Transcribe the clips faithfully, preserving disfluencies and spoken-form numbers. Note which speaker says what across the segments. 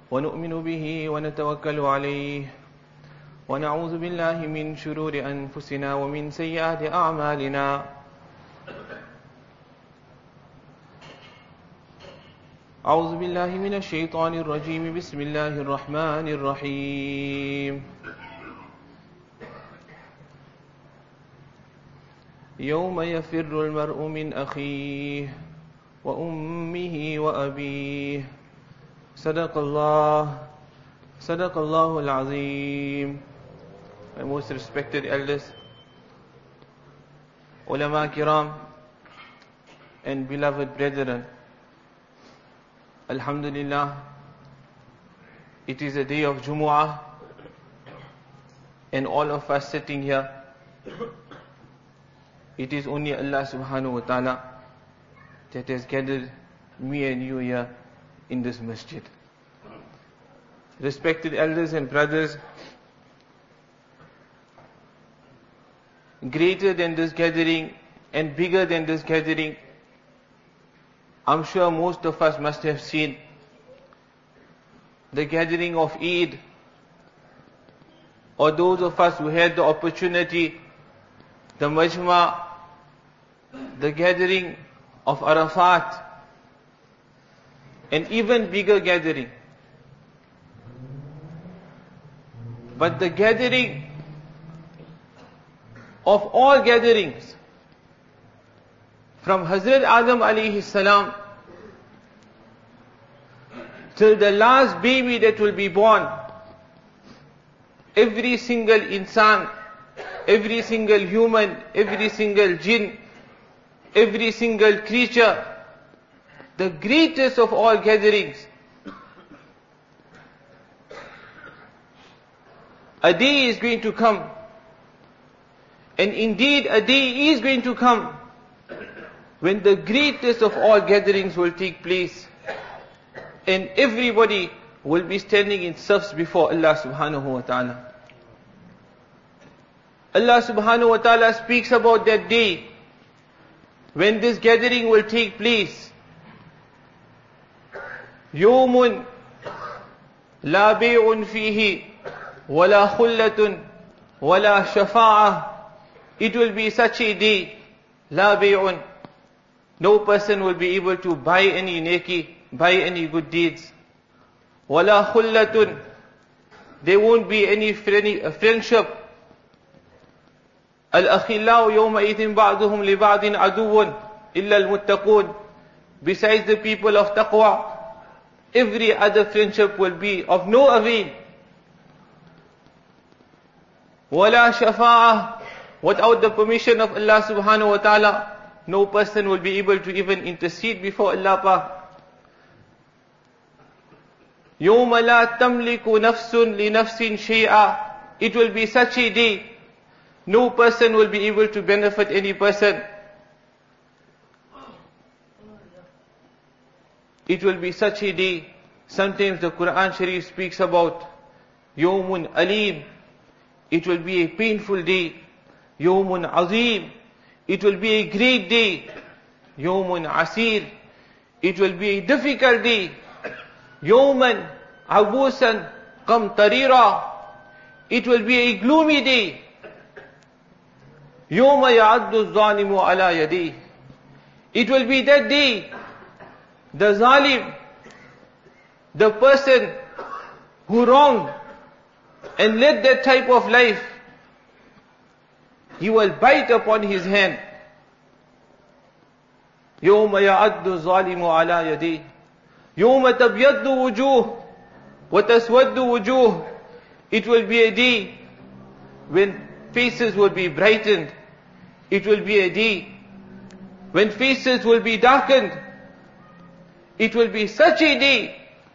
Speaker 1: ونؤمن به ونتوكل عليه ونعوذ بالله من شرور أنفسنا ومن سيئات أعمالنا أعوذ بالله من الشيطان الرجيم بسم الله الرحمن الرحيم يوم يفر المرء من أخيه وأمه وأبيه صدق الله صدق الله العظيم. My most respected elders, ulama kiram, and beloved brethren, Alhamdulillah, it is a day of Jumu'ah, and all of us sitting here, it is only Allah subhanahu wa ta'ala that has gathered me and you here in this masjid. Respected elders and brothers, greater than this gathering and bigger than this gathering, I'm sure most of us must have seen the gathering of Eid, or those of us who had the opportunity, the Majma, the gathering of Arafat, and even bigger gathering. But the gathering of all gatherings, from Hazrat Adam alayhi salam till the last baby that will be born, every single insan, every single human, every single jinn, every single creature, the greatest of all gatherings, a day is going to come, and indeed a day is going to come when the greatest of all gatherings will take place, and everybody will be standing in safs before Allah subhanahu wa ta'ala. Allah subhanahu wa ta'ala speaks about that day when this gathering will take place. يوم لا بيع فيه ولا خلة ولا شفاعة. It will be such a day, لا بيع, no person will be able to buy any neki, buy any good deeds. ولا خلة, there won't be any friendship. الأخلاء يومئذ بعضهم لبعض عدو إلا المتقون. Besides the people of taqwa, every other friendship will be of no avail. ولا شفاعة, without the permission of Allah subhanahu wa ta'ala, no person will be able to even intercede before Allah. يوم لا تملك نفس لنفس شيئا. It will be such a day, no person will be able to benefit any person. It will be such a day. Sometimes the Quran Sharif speaks about Yawmun Alim. It will be a painful day. Yawmun Azim. It will be a great day. Yawmun Asir. It will be a difficult day. Yawman Abusan Qamtarira. It will be a gloomy day. Yawma ya'addu zalimu ala yadih. It will be that day, the zalim, the person who wronged and led that type of life, he will bite upon his hand. Yawma ya'addu zalimu ala yadih. Yawma tabyaddu wujuh wa taswaddu wujuh. It will be a day when faces will be brightened. It will be a day when faces will be darkened. It will be such a day.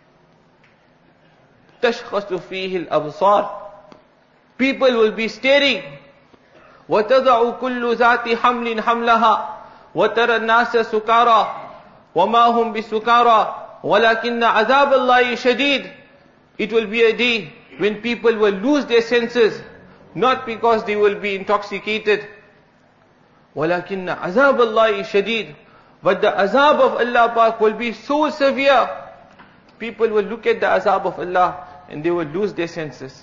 Speaker 1: تشخص فيه الأبصار. People will be staring. وتضع كل ذات حمل حملها وترى الناس سكارى وما هم بسكارى ولكن عذاب الله شديد. It will be a day when people will lose their senses, not because they will be intoxicated. وَلَكِنَّ عَذَابَ اللَّهِ شَدِيدٌ. But the azab of Allah Pak will be so severe. people will look at the azab of Allah and they will lose their senses.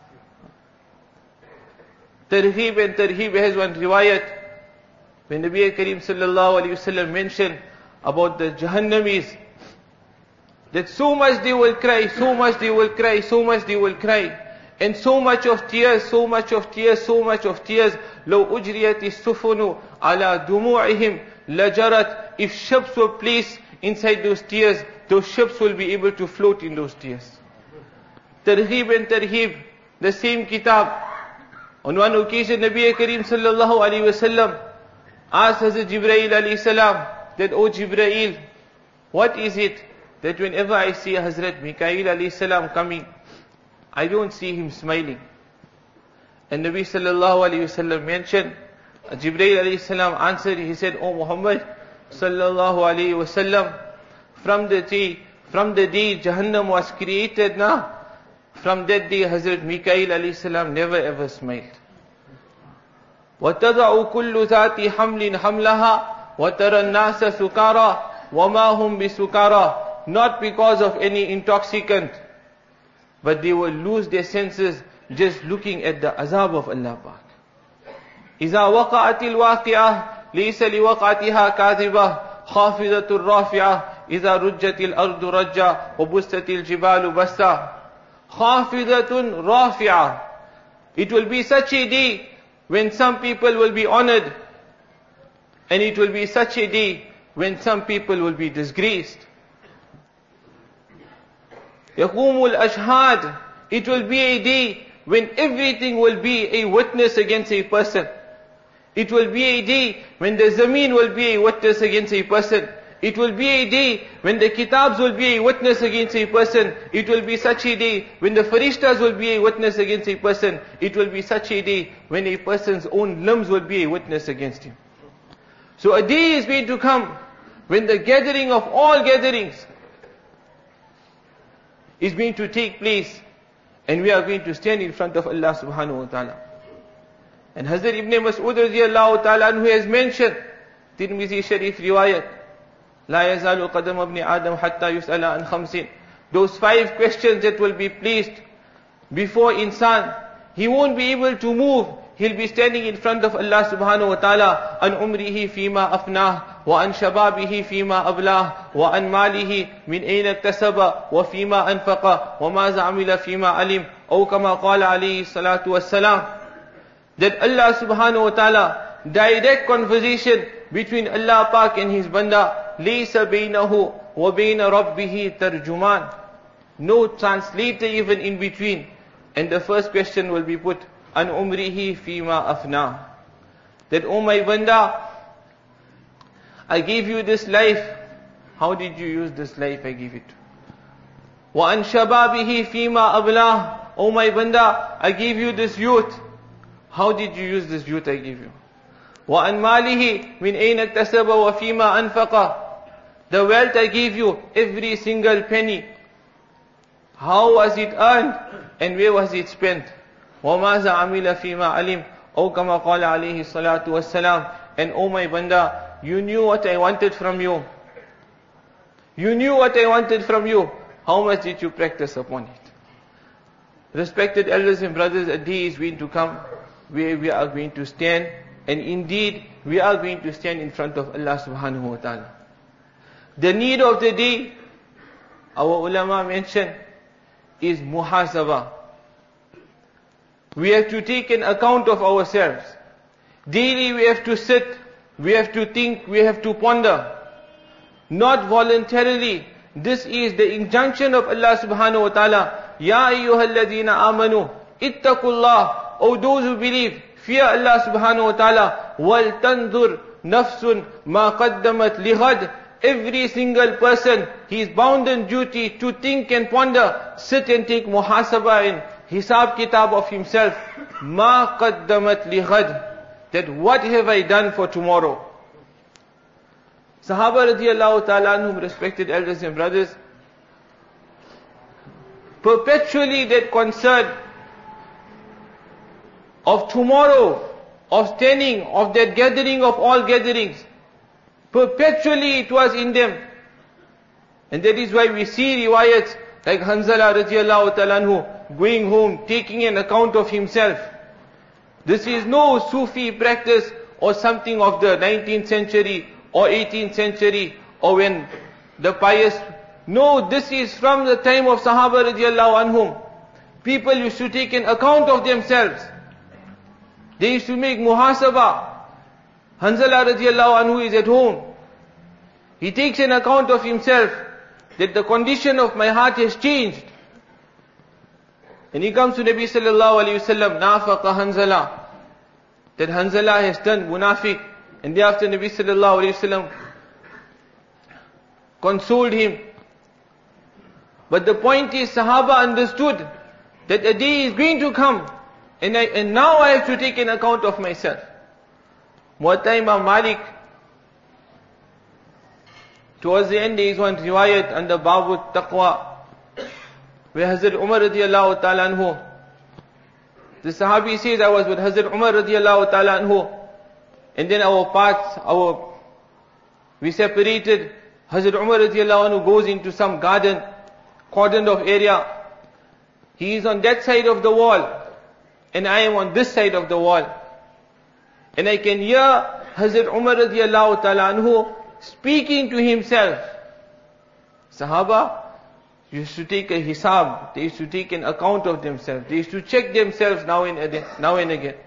Speaker 1: Tarheeb and Tarheeb has one riwayat, when Nabi Kareem sallallahu alayhi wasallam mentioned about the Jahannamis, that so much they will cry, so much they will cry, so much they will cry, and so much of tears, so much of tears, so much of tears. لو أجريت السفن على دموعهم لجرت. If ships were placed inside those tears, those ships will be able to float in those tears. Tarheeb and Tarheeb, the same kitab. On one occasion, Nabi Kareem sallallahu alayhi wasallam asked Hazrat Jibreel alayhi salam that, O Jibreel, what is it that whenever I see Hazrat Mikail alayhi salam coming, I don't see him smiling? And Nabi sallallahu alayhi wasallam mentioned, Jibreel alayhi salam answered, he said, O Muhammad sallallahu alayhi wasallam, from the day, from the day Jahannam was created now, from that day Hazrat Mikail alayhi salam never ever smiled. وَتَضَعُ كُلُّ ذَاتِ حَمْلٍ حَمْلَهَا وَتَرَى النَّاسَ سُكَارَى وَمَا هُمْ بِسُكَارَى. Not because of any intoxicant, but they will lose their senses just looking at the azab of Allah Pak. إِذَا وَقَعَتِ الْوَاقِعَةِ لَيْسَ لِوَقَعَتِهَا كَاذِبَةٌ خَافِضَةٌ رَافِعَةٌ إِذَا رُجَّتِ الْأَرْضُ رَجًّا وَبُسَّتِ الْجِبَالُ بَسًّا. خَافِضَةٌ رَافِعَةٌ. It will be such a day when some people will be honored, and it will be such a day when some people will be disgraced. يَقُومُ الْأَشْهَادِ. It will be a day when everything will be a witness against a person. It will be a day when the zameen will be a witness against a person. It will be a day when the kitabs will be a witness against a person. It will be such a day when the farishtas will be a witness against a person. It will be such a day when a person's own limbs will be a witness against him. So a day is going to come when the gathering of all gatherings is going to take place, and we are going to stand in front of Allah subhanahu wa ta'ala. And Hazrat Ibn Mas'ud radiyallahu ta'ala who has mentioned, Tirmizi Sharif riwayat, لا يزال قدم ابن آدم حتى يسأل عن خمسين. Those five questions that will be placed before insan, he won't be able to move. He'll be standing in front of Allah subhanahu wa ta'ala. عن عمره فيما أفناه وعن شبابه فيما أبلاه وعن ماله من أين اكتسب وفيما أنفق وماذا عمل فيما علم أو كما قال عليه الصلاة والسلام. That Allah subhanahu wa ta'ala, direct conversation between Allah Pak and His Banda, لَيْسَ بَيْنَهُ وَبَيْنَ رَبِّهِ تَرْجُمَانِ. No translator even in between. And the first question will be put, عَنْ عُمْرِهِ فِيمَا أَفْنَاهُ. That, oh my Banda, I gave you this life. How did you use this life I gave it? وَعَنْ شَبَابِهِ فِيمَا أَبْلَاهُ. Oh my Banda, I gave you this youth. How did you use this youth I gave you? وَعَنْ مَالِهِ مِنْ أَيْنَ اكْتَسَبَ وَفِيمَا أَنْفَقَ. The wealth I gave you, every single penny, how was it earned and where was it spent? وَمَاذَا عَمِلَ فِيمَا عَلِمْ أو كما قال عليه الصلاة والسلام. And oh my Banda, you knew what I wanted from you. You knew what I wanted from you. How much did you practice upon it? Respected elders and brothers, a day is going to come where we are going to stand, and indeed we are going to stand in front of Allah subhanahu wa ta'ala. The need of the day, our ulama mentioned, is muhasabah. We have to take an account of ourselves. Daily we have to sit, we have to think, we have to ponder. Not voluntarily. This is the injunction of Allah subhanahu wa ta'ala. Ya ayyuhalladhina amanu, ittaqullah. O those who believe, fear Allah subhanahu wa ta'ala. Wal tanzur nafsun ma qaddamat lighad. Every single person, he is bound in duty to think and ponder, sit and take muhasabah and hisab kitab of himself. Ma qaddamat lighad. That what have I done for tomorrow? Sahaba radiyallahu ta'ala anhum, respected elders and brothers, perpetually that concern of tomorrow, of standing, of that gathering of all gatherings, perpetually it was in them. And that is why we see riwayats like Hanzala radiallahu ta'ala anhu going home, taking an account of himself. This is no Sufi practice or something of the nineteenth century or eighteenth century or when the pious. No, this is from the time of Sahaba radiallahu anhum. People used to take an account of themselves. They used to make muhasaba. Hanzala radiallahu anhu is at home. He takes an account of himself, that the condition of my heart has changed. And he comes to Nabi sallallahu alayhi wasallam, nafaqa Hanzala, that Hanzala has done munafiq. And thereafter Nabi sallallahu alayhi wasallam consoled him. But the point is, Sahaba understood that a day is going to come, and, I, and now I have to take an account of myself. Muwatta Imam Malik, towards the end there is one riwayat under Babu Taqwa, where Hazrat Umar radiallahu ta'ala anhu, the Sahabi says, I was with Hazrat Umar radiallahu ta'ala anhu, and then our paths, our, we separated. Hazrat Umar radiallahu anhu goes into some garden, cordoned off area. He is on that side of the wall, and I am on this side of the wall. And I can hear Hazrat Umar radiallahu ta'ala anhu speaking to himself. Sahaba used to take a hisab, they used to take an account of themselves, they used to check themselves now and again. Now and again.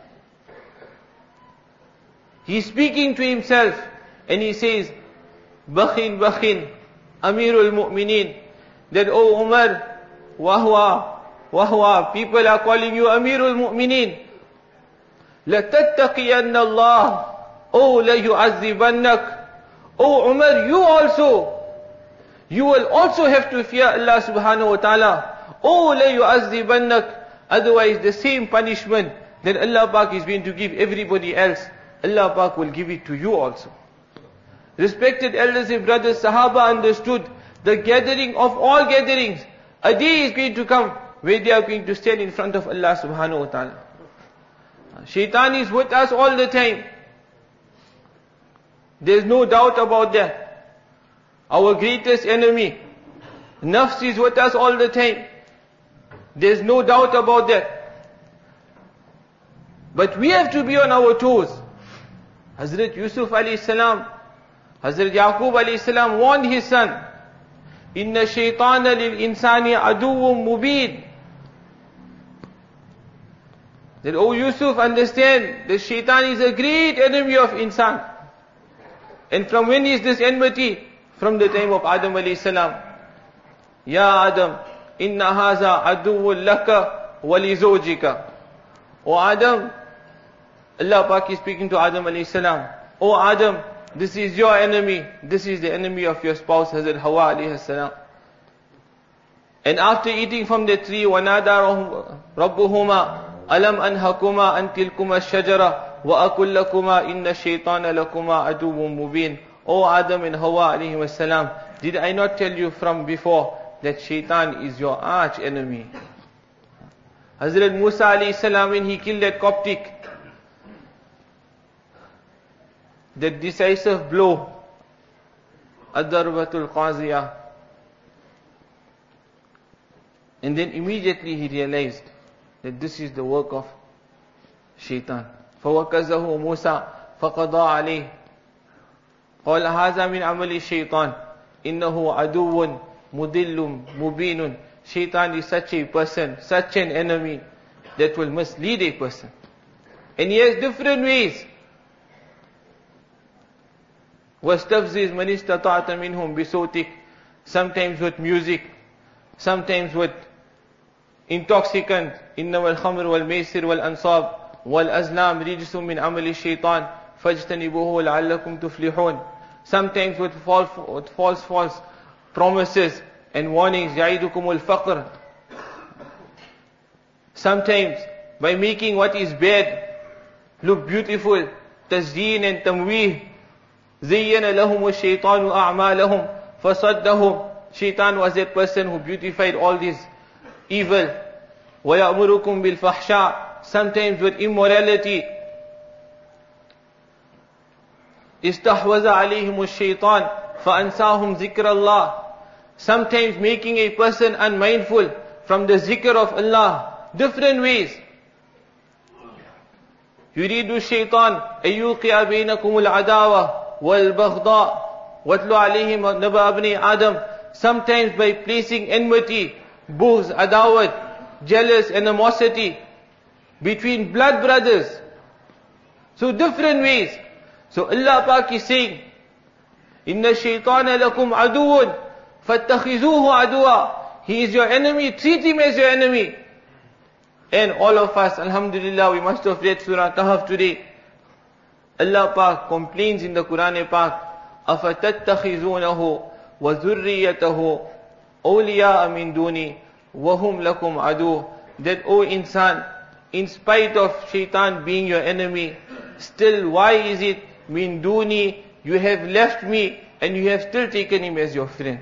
Speaker 1: He is speaking to himself, and he says, Bakhin, Bakhin, Amirul Mu'mineen, that, oh Umar, wahwa, wahwa, people are calling you Amirul Mu'mineen. لَتَتَّقِيَنَّ اللَّهِ Oh, لَيُعَذِّبَنَّكَ Oh Umar, you also, you will also have to fear Allah subhanahu wa ta'ala. Oh, لَيُعَذِّبَنَّكَ Otherwise the same punishment that Allah Pak is going to give everybody else, Allah Pak will give it to you also. Respected elders and brothers, Sahaba understood the gathering of all gatherings. A day is going to come where they are going to stand in front of Allah subhanahu wa ta'ala. Shaitan is with us all the time. There is no doubt about that. Our greatest enemy, nafs, is with us all the time. There is no doubt about that. But we have to be on our toes. Hazrat Yusuf alayhi salam, Hazrat Yaqub alayhi salam warned his son, Inna shaytana lil insani aduwwum mubin. That, oh Yusuf, understand, the shaitan is a great enemy of insan. And from when is this enmity? From the time of Adam alayhi salam. Ya Adam, inna haza aduwwun laka wa li zawjika. O Adam, Allah Pak is speaking to Adam alayhi salam. O Adam, this is your enemy. This is the enemy of your spouse, Hazrat Hawa alayhi salam. And after eating from the tree, وَنَادَى رَبُّهُمَا أَلَمْ أَنْهَكُمَا أَنْ تِلْكُمَا الشَّجَرَةَ وَأَقُلْ لَكُمَا إِنَّ الشَّيْطَانَ لَكُمَا عَدُوٌّ مُبِينٌ. O Adam and Hawa alayhi salam, did I not tell you from before that shaitan is your arch enemy? Hazrat Musa alayhi salam, when he killed that Coptic, that decisive blow, Ad-Darbatul Qaziyah, and then immediately he realized that this is the work of shaitan. فَوَكَزَهُ مُوسَى فَقَضَى عَلَيْهِ قَالَ هَذَا مِنْ عَمَلِ الشَّيْطَانِ إِنَّهُ عَدُوٌّ مُضِلٌّ مُبِينٌ. Shaitan is such a person, such an enemy, that will mislead a person. And he has different ways. وَاسْتَفْزِزْ مَنِ اسْتَطَعْتَ مِنْهُمْ بِصَوْتِكَ. Sometimes with music, sometimes with intoxicant. إِنَّمَا الْخَمْرُ وَالْمَيْسِرُ وَالْأَنْصَابُ وَالْأَزْلَامُ رِجْسٌ مِّنْ عَمَلِ الشَّيْطَانِ فَاجْتَنِبُوهُ لَعَلَّكُمْ تُفْلِحُونَ. Sometimes with false, with false, false promises and warnings. يَعِدُكُمُ الْفَقْرَ. Sometimes by making what is bad look beautiful. تَزْيِينَ and tamweeh. زَيَّنَ لَهُمُ الشَّيْطَانُ أَعْمَالَهُمْ فَصَدَّهُمْ. Shaitan was that person who beautified all this evil. وَيَأْمُرُكُمْ بِالْفَحْشَاءِ. Sometimes with immorality. استحوذ عليهم الشيطان فأنساهم ذكر الله. sometimes making a person unmindful from the zikr of Allah, different ways. يريد الشيطان أن يوقع بينكم العداوة والبغضاء واتل عليهم نبأ ابن آدم. Sometimes by placing enmity, bughz, adawat, jealous, animosity between blood brothers. So different ways. So Allah Pak is saying, إِنَّ الشَّيْطَانَ لَكُمْ عَدُوٌ فَاتَّخِذُوهُ عَدُوًا. He is your enemy, treat him as your enemy. And all of us, alhamdulillah, we must have read Surah Kahf today. Allah Pak complains in the Quran Pak, أَفَتَتَّخِذُونَهُ وَذُرِّيَّتَهُ أَوْلِيَاءَ مِن دُونِي وَهُمْ لَكُمْ عَدُوٌ. That, O insan, in spite of shaitan being your enemy, still why is it, min duni, you have left me and you have still taken him as your friend?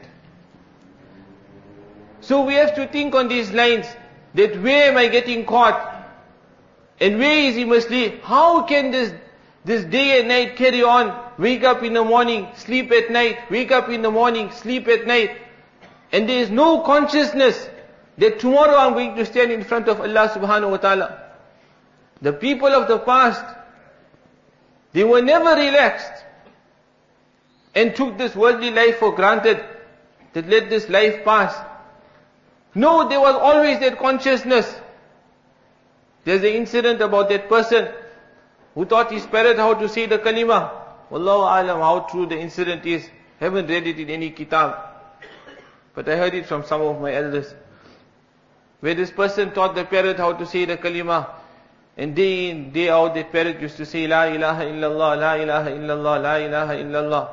Speaker 1: So we have to think on these lines, that where am I getting caught? And where is he mislead? How can this, this day and night carry on? Wake up in the morning, sleep at night, wake up in the morning, sleep at night. And there is no consciousness that tomorrow I'm going to stand in front of Allah subhanahu wa ta'ala. The people of the past, they were never relaxed and took this worldly life for granted, that let this life pass. No, there was always that consciousness. There's an incident about that person who taught his parrot how to say the kalima. Wallahu alam how true the incident is. Haven't read it in any kitab, but I heard it from some of my elders, where this person taught the parrot how to say the kalima. And day in, day out, that parrot used to say, La ilaha illallah, La ilaha illallah, La ilaha illallah.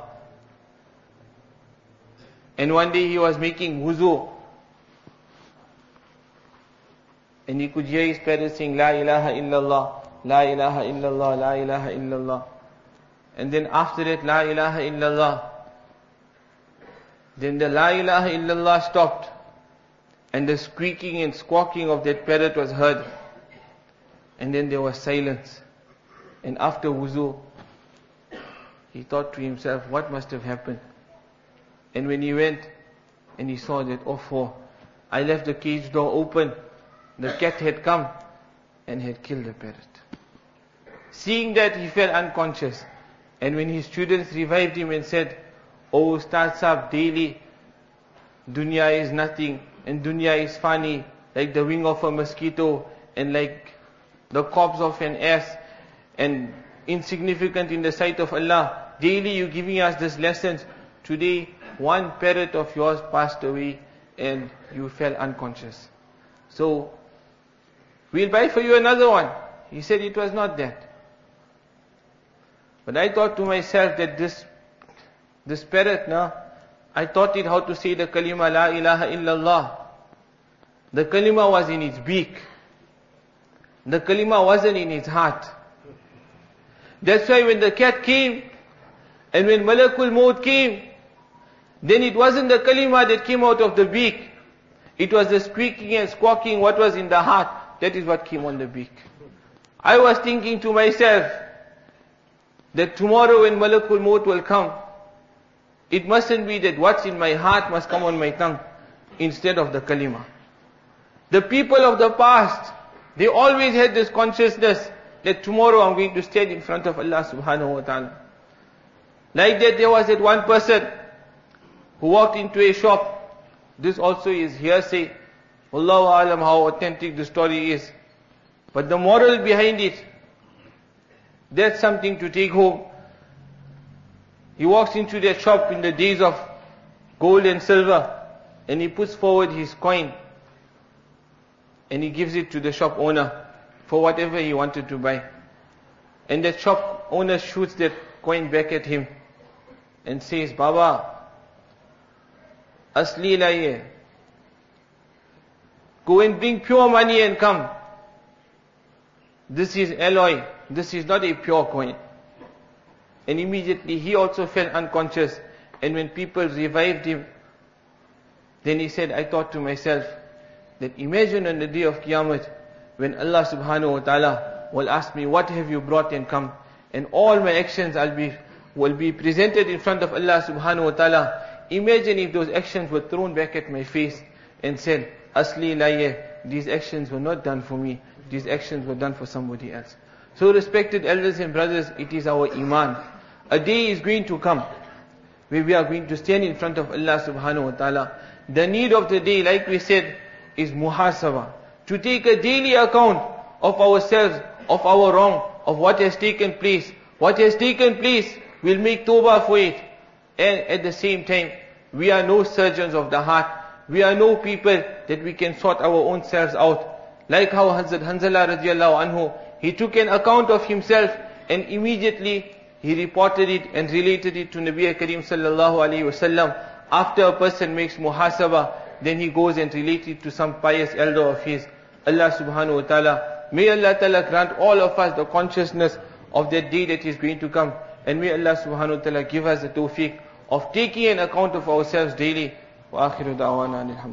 Speaker 1: And one day he was making wuzu, and he could hear his parrot saying, La ilaha illallah, La ilaha illallah, La ilaha illallah. And then after that, La ilaha illallah, then the La ilaha illallah stopped, and the squeaking and squawking of that parrot was heard. And then there was silence. And after wuzu, he thought to himself, what must have happened? And when he went and he saw that, oh, for I left the cage door open, the cat had come and had killed the parrot. Seeing that, he fell unconscious. And when his students revived him and said, oh, Ustad Sahab, daily, dunya is nothing, and dunya is funny, like the wing of a mosquito, and like the corpse of an ass, and insignificant in the sight of Allah. Daily you giving us these lessons. Today, one parrot of yours passed away, and you fell unconscious. So, we'll buy for you another one. He said it was not that. But I thought to myself that this, this parrot, no, I taught it how to say the kalima La ilaha illallah. The kalima was in its beak. The kalima wasn't in its heart. That's why when the cat came, and when Malakul Maut came, then it wasn't the kalima that came out of the beak. It was the squeaking and squawking what was in the heart. That is what came on the beak. I was thinking to myself, that tomorrow when Malakul Maut will come, it mustn't be that what's in my heart must come on my tongue, instead of the kalima. The people of the past, they always had this consciousness that tomorrow I'm going to stand in front of Allah subhanahu wa ta'ala. Like that, there was that one person who walked into a shop. This also is hearsay. Wallahu alam how authentic the story is. But the moral behind it, that's something to take home. He walks into that shop in the days of gold and silver, and he puts forward his coin, and he gives it to the shop owner for whatever he wanted to buy. And that shop owner shoots that coin back at him and says, Baba, asli laiye. Go and bring pure money and come. This is alloy. This is not a pure coin. And immediately he also fell unconscious. And when people revived him, then he said, I thought to myself, that imagine on the day of Qiyamah, when Allah subhanahu wa ta'ala will ask me, what have you brought and come? And all my actions I'll be, will be presented in front of Allah subhanahu wa ta'ala. imagine if those actions were thrown back at my face and said, Asli laye, these actions were not done for me, these actions were done for somebody else. So respected elders and brothers, it is our iman. A day is going to come where we are going to stand in front of Allah subhanahu wa ta'ala. The need of the day, like we said, is muhasabah. To take a daily account of ourselves, of our wrong, of what has taken place. What has taken place, we'll make tawbah for it. And at the same time, we are no surgeons of the heart. We are no people that we can sort our own selves out. Like how Hazrat Hanzala radiallahu anhu, he took an account of himself and immediately he reported it and related it to Nabi Kareem sallallahu alayhi wasallam. After a person makes muhasabah, then he goes and relates it to some pious elder of his. Allah subhanahu wa ta'ala, may Allah ta'ala grant all of us the consciousness of that day that is going to come. And may Allah subhanahu wa ta'ala give us the tawfiq of taking an account of ourselves daily. Wa akhiru da'wana alhamdulillah.